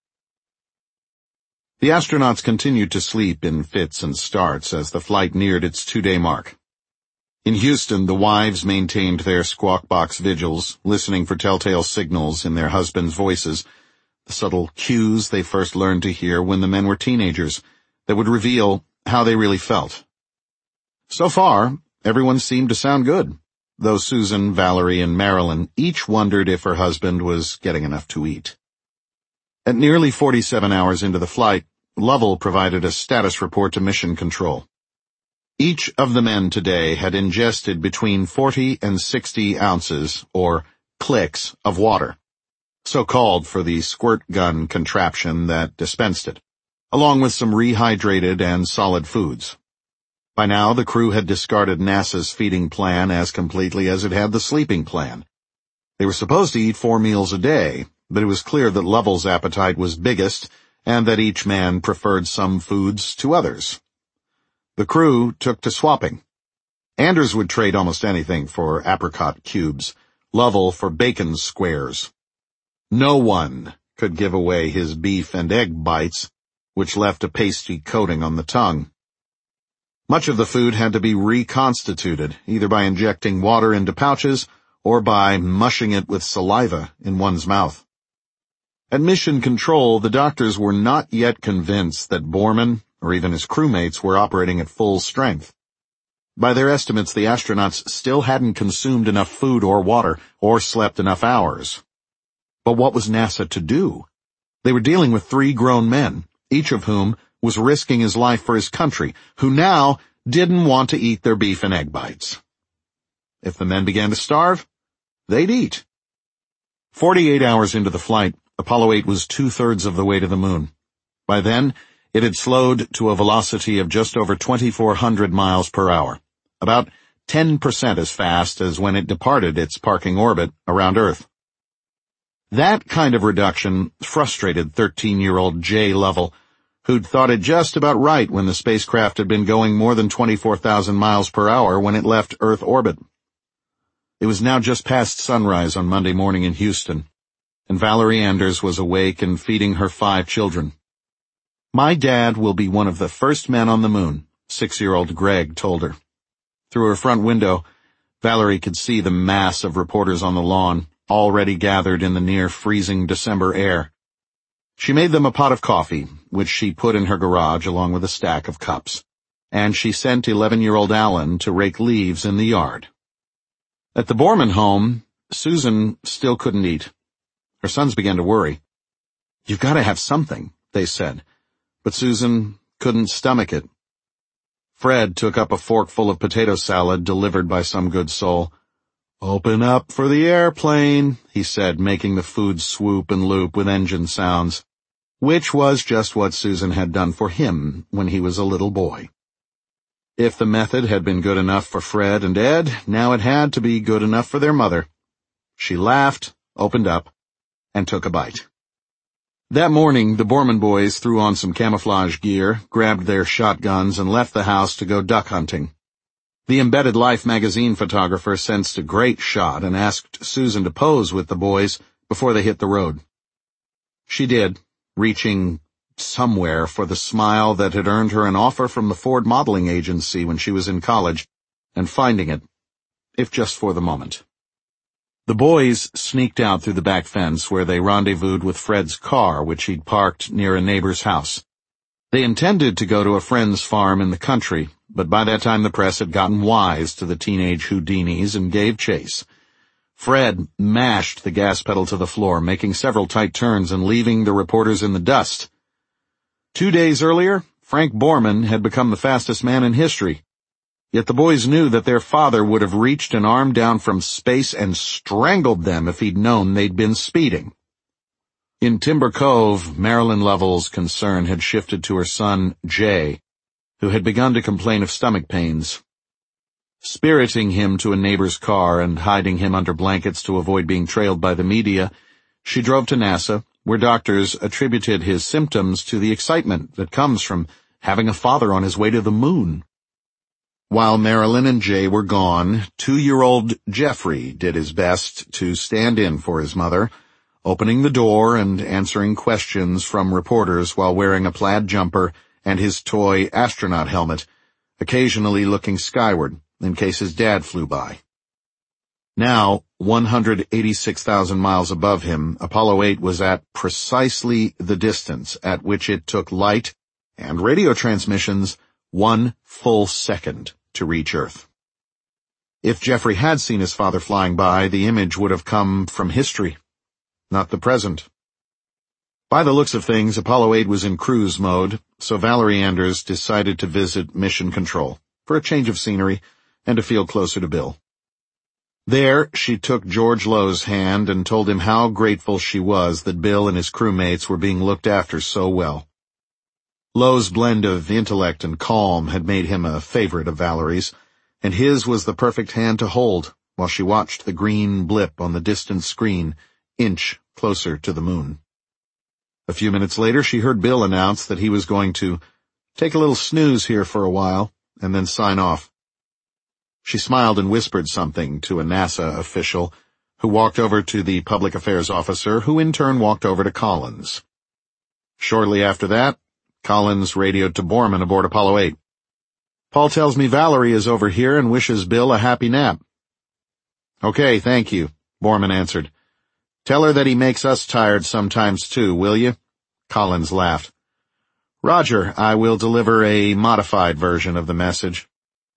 The astronauts continued to sleep in fits and starts as the flight neared its 2-day mark. In Houston, the wives maintained their squawk box vigils, listening for telltale signals in their husbands' voices, the subtle cues they first learned to hear when the men were teenagers, that would reveal how they really felt. So far, everyone seemed to sound good, though Susan, Valerie, and Marilyn each wondered if her husband was getting enough to eat. At nearly 47 hours into the flight, Lovell provided a status report to Mission Control. Each of the men today had ingested between 40 and 60 ounces, or clicks, of water, so called for the squirt gun contraption that dispensed it, along with some rehydrated and solid foods. By now, the crew had discarded NASA's feeding plan as completely as it had the sleeping plan. They were supposed to eat 4 meals a day, but it was clear that Lovell's appetite was biggest and that each man preferred some foods to others. The crew took to swapping. Anders would trade almost anything for apricot cubes, Lovell for bacon squares. No one could give away his beef and egg bites, which left a pasty coating on the tongue. Much of the food had to be reconstituted, either by injecting water into pouches or by mushing it with saliva in one's mouth. At Mission Control, the doctors were not yet convinced that Borman, or even his crewmates, were operating at full strength. By their estimates, the astronauts still hadn't consumed enough food or water, or slept enough hours. But what was NASA to do? They were dealing with 3 grown men, each of whom was risking his life for his country, who now didn't want to eat their beef and egg bites. If the men began to starve, they'd eat. 48 hours into the flight, Apollo 8 was 2/3 of the way to the moon. By then, it had slowed to a velocity of just over 2,400 miles per hour, about 10% as fast as when it departed its parking orbit around Earth. That kind of reduction frustrated 13-year-old Jay Lovell, who'd thought it just about right when the spacecraft had been going more than 24,000 miles per hour when it left Earth orbit. It was now just past sunrise on Monday morning in Houston, and Valerie Anders was awake and feeding her 5 children. "My dad will be one of the first men on the moon," 6-year-old Greg told her. Through her front window, Valerie could see the mass of reporters on the lawn, already gathered in the near-freezing December air. She made them a pot of coffee, which she put in her garage along with a stack of cups, and she sent 11-year-old Alan to rake leaves in the yard. At the Borman home, Susan still couldn't eat. Her sons began to worry. "You've got to have something," they said, but Susan couldn't stomach it. Fred took up a forkful of potato salad delivered by some good soul. "Open up for the airplane," he said, making the food swoop and loop with engine sounds, which was just what Susan had done for him when he was a little boy. If the method had been good enough for Fred and Ed, now it had to be good enough for their mother. She laughed, opened up, and took a bite. That morning, the Borman boys threw on some camouflage gear, grabbed their shotguns, and left the house to go duck hunting. The Embedded Life magazine photographer sensed a great shot and asked Susan to pose with the boys before they hit the road. She did, reaching somewhere for the smile that had earned her an offer from the Ford modeling agency when she was in college, and finding it, if just for the moment. The boys sneaked out through the back fence where they rendezvoused with Fred's car, which he'd parked near a neighbor's house. They intended to go to a friend's farm in the country, but by that time the press had gotten wise to the teenage Houdinis and gave chase. Fred mashed the gas pedal to the floor, making several tight turns and leaving the reporters in the dust. 2 days earlier, Frank Borman had become the fastest man in history. Yet the boys knew that their father would have reached an arm down from space and strangled them if he'd known they'd been speeding. In Timber Cove, Marilyn Lovell's concern had shifted to her son, Jay, who had begun to complain of stomach pains. Spiriting him to a neighbor's car and hiding him under blankets to avoid being trailed by the media, she drove to NASA, where doctors attributed his symptoms to the excitement that comes from having a father on his way to the moon. While Marilyn and Jay were gone, 2-year-old Jeffrey did his best to stand in for his mother, opening the door and answering questions from reporters while wearing a plaid jumper and his toy astronaut helmet, occasionally looking skyward in case his dad flew by. Now, 186,000 miles above him, Apollo 8 was at precisely the distance at which it took light and radio transmissions 1 full second to reach Earth. If Jeffrey had seen his father flying by, the image would have come from history, not the present. By the looks of things, Apollo 8 was in cruise mode, so Valerie Anders decided to visit Mission Control for a change of scenery and to feel closer to Bill. There, she took George Lowe's hand and told him how grateful she was that Bill and his crewmates were being looked after so well. Lowe's blend of intellect and calm had made him a favorite of Valerie's, and his was the perfect hand to hold while she watched the green blip on the distant screen inch closer to the moon. A few minutes later, she heard Bill announce that he was going to take a little snooze here for a while and then sign off. She smiled and whispered something to a NASA official, who walked over to the public affairs officer, who in turn walked over to Collins. Shortly after that, Collins radioed to Borman aboard Apollo 8. "Paul tells me Valerie is over here and wishes Bill a happy nap." "Okay, thank you," Borman answered. "Tell her that he makes us tired sometimes too, will you?" Collins laughed. "Roger, I will deliver a modified version of the message."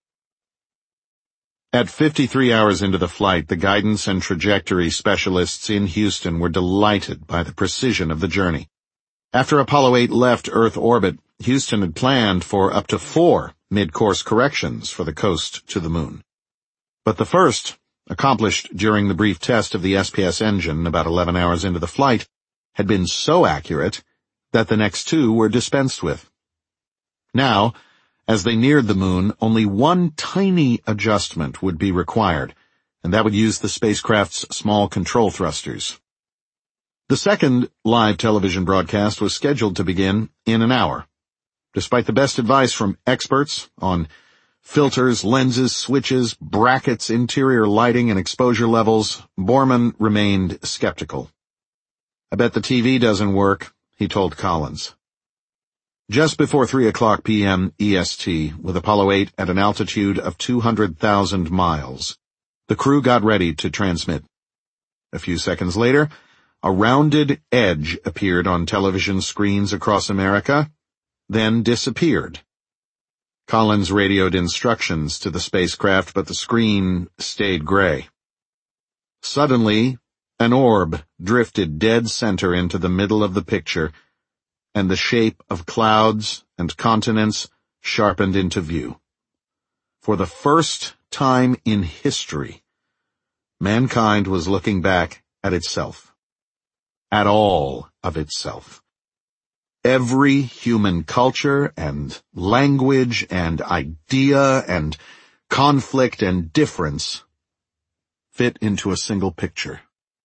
At 53 hours into the flight, the guidance and trajectory specialists in Houston were delighted by the precision of the journey. After Apollo 8 left Earth orbit, Houston had planned for up to 4 mid-course corrections for the coast to the moon. But the first, accomplished during the brief test of the SPS engine about 11 hours into the flight, had been so accurate that the next two were dispensed with. Now, as they neared the moon, only one tiny adjustment would be required, and that would use the spacecraft's small control thrusters. The second live television broadcast was scheduled to begin in an hour. Despite the best advice from experts on filters, lenses, switches, brackets, interior lighting, and exposure levels, Borman remained skeptical. "I bet the TV doesn't work," he told Collins. Just before 3:00 p.m. EST, with Apollo 8 at an altitude of 200,000 miles, the crew got ready to transmit. A few seconds later, a rounded edge appeared on television screens across America, then disappeared. Collins radioed instructions to the spacecraft, but the screen stayed gray. Suddenly, an orb drifted dead center into the middle of the picture, and the shape of clouds and continents sharpened into view. For the first time in history, mankind was looking back at itself. At all of itself. Every human culture and language and idea and conflict and difference fit into a single picture.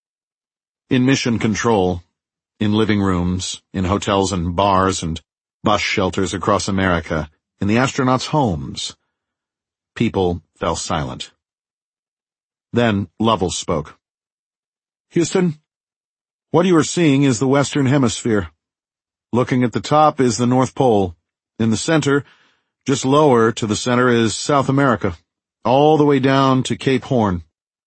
In mission control, in living rooms, in hotels and bars and bus shelters across America, in the astronauts' homes, people fell silent. Then Lovell spoke. "Houston, what you are seeing is the Western Hemisphere. Looking at the top is the North Pole. In the center, just lower to the center, is South America, all the way down to Cape Horn.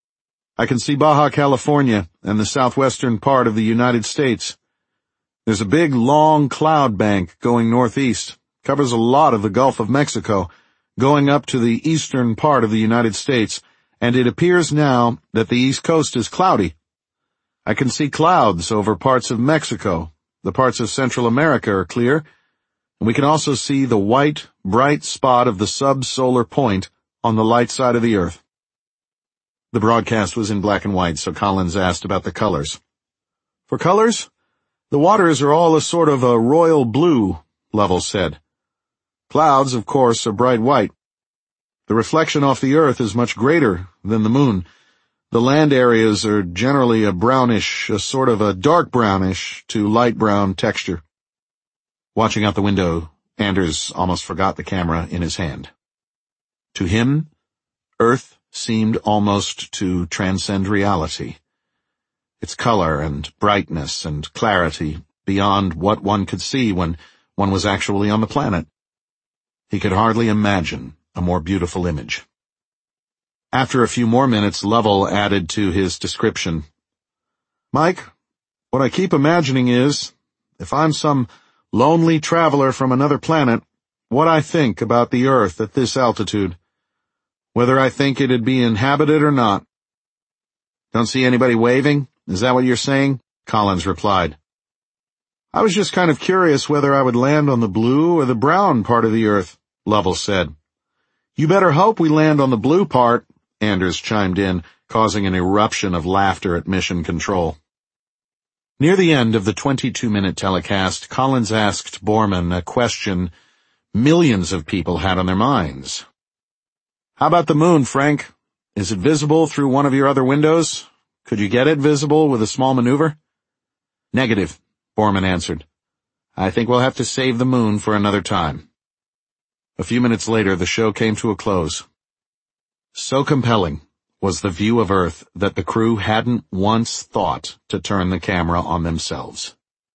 I can see Baja California and the southwestern part of the United States. There's a big, long cloud bank going northeast, covers a lot of the Gulf of Mexico, going up to the eastern part of the United States, and it appears now that the East Coast is cloudy. I can see clouds over parts of Mexico. The parts of Central America are clear, and we can also see the white, bright spot of the sub-solar point on the light side of the Earth." The broadcast was in black and white, so Collins asked about the colors. "For colors? The waters are all a sort of a royal blue," Lovell said. "Clouds, of course, are bright white. The reflection off the Earth is much greater than the moon. The land areas are generally a brownish, a sort of a dark brownish to light brown texture." Watching out the window, Anders almost forgot the camera in his hand. To him, Earth seemed almost to transcend reality. Its color and brightness and clarity beyond what one could see when one was actually on the planet. He could hardly imagine a more beautiful image. After a few more minutes, Lovell added to his description. "Mike, what I keep imagining is, if I'm some lonely traveler from another planet, what I think about the Earth at this altitude. Whether I think it'd be inhabited or not." "Don't see anybody waving? Is that what you're saying?" Collins replied. "I was just kind of curious whether I would land on the blue or the brown part of the Earth," Lovell said. "You better hope we land on the blue part," Anders chimed in, causing an eruption of laughter at mission control. Near the end of the 22-minute telecast, Collins asked Borman a question millions of people had on their minds. "How about the moon, Frank? Is it visible through one of your other windows? Could you get it visible with a small maneuver?" "Negative," Borman answered. "I think we'll have to save the moon for another time." A few minutes later, the show came to a close. So compelling was the view of Earth that the crew hadn't once thought to turn the camera on themselves.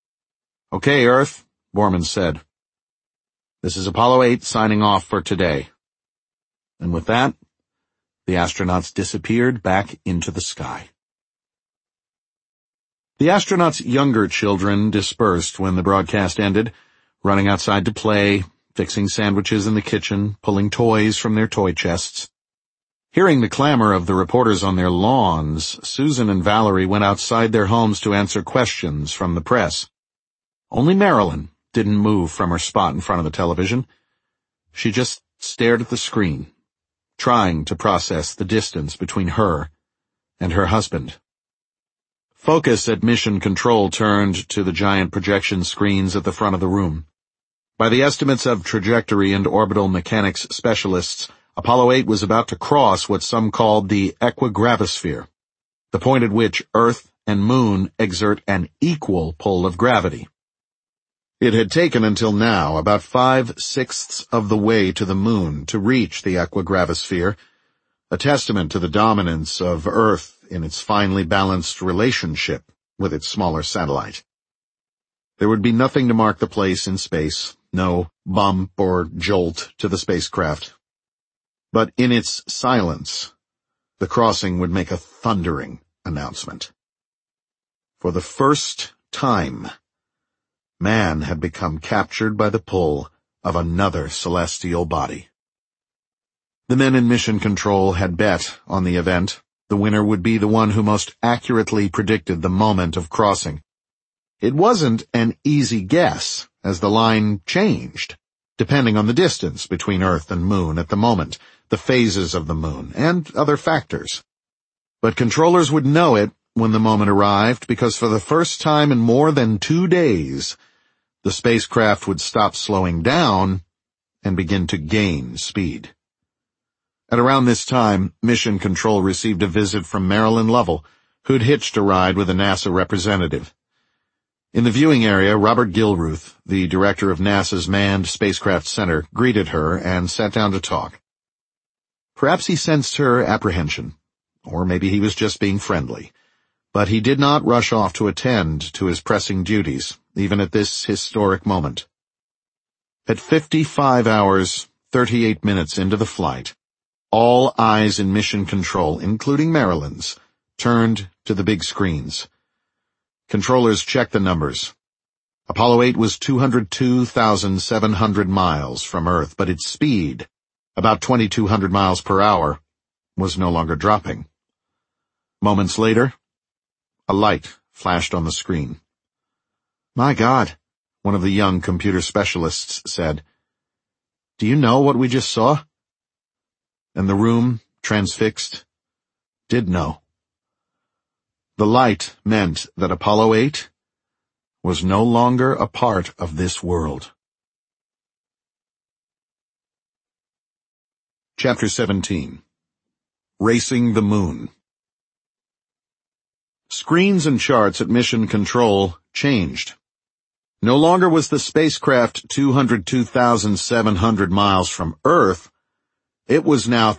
"Okay, Earth," Borman said. "This is Apollo 8 signing off for today." And with that, the astronauts disappeared back into the sky. The astronauts' younger children dispersed when the broadcast ended, running outside to play, fixing sandwiches in the kitchen, pulling toys from their toy chests. Hearing the clamor of the reporters on their lawns, Susan and Valerie went outside their homes to answer questions from the press. Only Marilyn didn't move from her spot in front of the television. She just stared at the screen, trying to process the distance between her and her husband. Focus at Mission Control turned to the giant projection screens at the front of the room. By the estimates of trajectory and orbital mechanics specialists, Apollo 8 was about to cross what some called the equigravisphere, the point at which Earth and Moon exert an equal pull of gravity. It had taken until now about 5/6 of the way to the Moon to reach the equigravisphere, a testament to the dominance of Earth in its finely balanced relationship with its smaller satellite. There would be nothing to mark the place in space, no bump or jolt to the spacecraft. But in its silence, the crossing would make a thundering announcement. For the first time, man had become captured by the pull of another celestial body. The men in Mission Control had bet on the event. The winner would be the one who most accurately predicted the moment of crossing. It wasn't an easy guess, as the line changed, depending on the distance between Earth and Moon at the moment, the phases of the Moon, and other factors. But controllers would know it when the moment arrived, because for the first time in more than 2 days, the spacecraft would stop slowing down and begin to gain speed. At around this time, Mission Control received a visit from Marilyn Lovell, who'd hitched a ride with a NASA representative. In the viewing area, Robert Gilruth, the director of NASA's Manned Spacecraft Center, greeted her and sat down to talk. Perhaps he sensed her apprehension, or maybe he was just being friendly, but he did not rush off to attend to his pressing duties, even at this historic moment. At 55 hours, 38 minutes into the flight, all eyes in Mission Control, including Marilyn's, turned to the big screens. Controllers checked the numbers. Apollo 8 was 202,700 miles from Earth, but its speed, about 2,200 miles per hour, was no longer dropping. Moments later, a light flashed on the screen. "My God," one of the young computer specialists said. "Do you know what we just saw?" And the room, transfixed, did know. The light meant that Apollo 8 was no longer a part of this world. Chapter 17. Racing the Moon. Screens and charts at Mission Control changed. No longer was the spacecraft 202,700 miles from Earth. It was now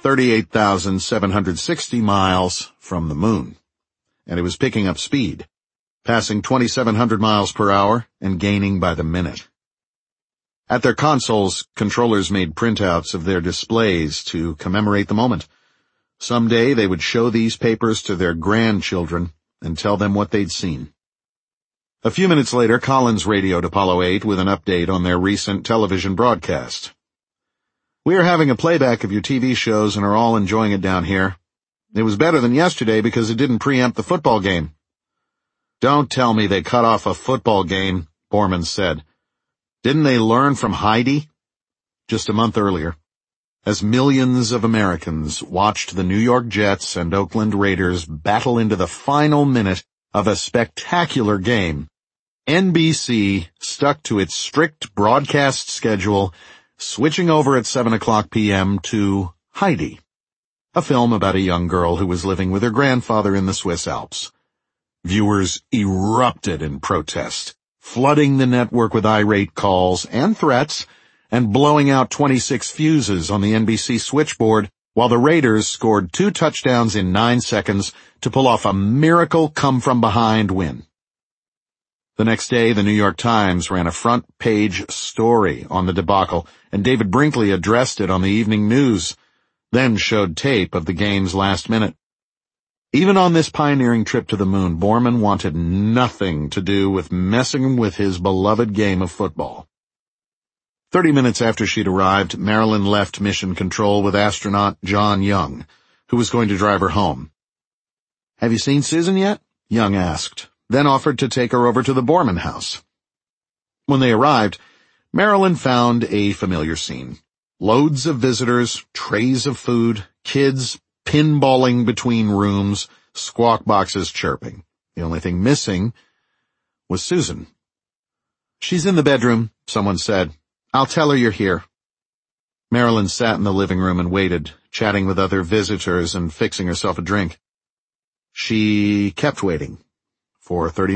38,760 miles from the Moon, and it was picking up speed, passing 2,700 miles per hour and gaining by the minute. At their consoles, controllers made printouts of their displays to commemorate the moment. Someday they would show these papers to their grandchildren and tell them what they'd seen. A few minutes later, Collins radioed Apollo 8 with an update on their recent television broadcast. "We are having a playback of your TV shows and are all enjoying it down here. It was better than yesterday because it didn't preempt the football game." "Don't tell me they cut off a football game," Borman said. "Didn't they learn from Heidi?" Just a month earlier, as millions of Americans watched the New York Jets and Oakland Raiders battle into the final minute of a spectacular game, NBC stuck to its strict broadcast schedule, switching over at 7:00 p.m. to Heidi, a film about a young girl who was living with her grandfather in the Swiss Alps. Viewers erupted in protest, flooding the network with irate calls and threats, and blowing out 26 fuses on the NBC switchboard, while the Raiders scored 2 touchdowns in 9 seconds to pull off a miracle come-from-behind win. The next day, the New York Times ran a front-page story on the debacle, and David Brinkley addressed it on the evening news, then showed tape of the game's last minute. Even on this pioneering trip to the Moon, Borman wanted nothing to do with messing with his beloved game of football. 30 minutes after she'd arrived, Marilyn left Mission Control with astronaut John Young, who was going to drive her home. "Have you seen Susan yet?" Young asked, then offered to take her over to the Borman house. When they arrived, Marilyn found a familiar scene. Loads of visitors, trays of food, kids pinballing between rooms, squawk boxes chirping. The only thing missing was Susan. "She's in the bedroom," someone said. "I'll tell her you're here." Marilyn sat in the living room and waited, chatting with other visitors and fixing herself a drink. She kept waiting for 30